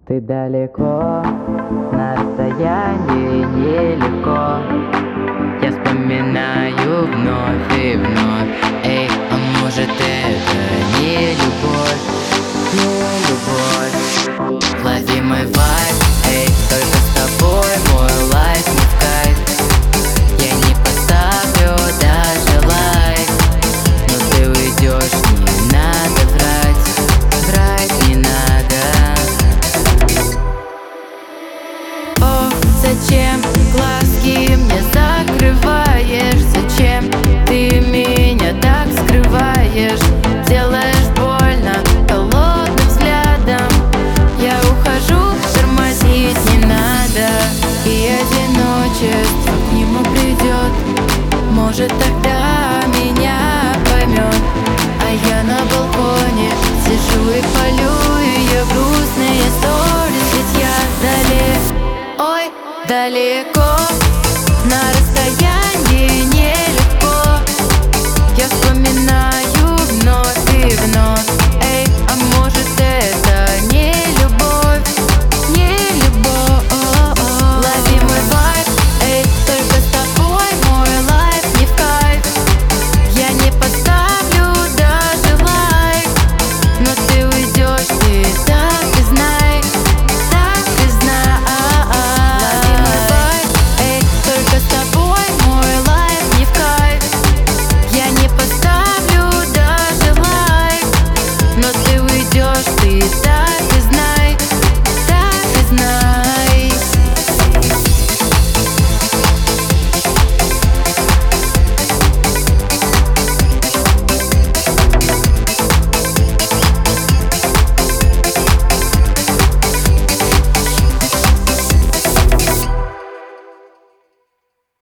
Ты далеко, на расстоянии нелегко. Я вспоминаю вновь и вновь. Эй, а может это не любовь, не любовь. Лови мой вайб, эй, только с тобой мой лайф не в кайф. Я не поставлю даже лайк, но ты уйдешь, не надо врать, врать не надо. О, зачем глазки мне закрываешь? Зачем ты меня так скрываешь? Делаешь больно холодным взглядом. Я ухожу, тормозить не надо. И одиночество к нему придет. Может, тогда меня поймет. А я на балконе сижу и полю ее грустные сторис. Ведь я далеко, ой, далеко.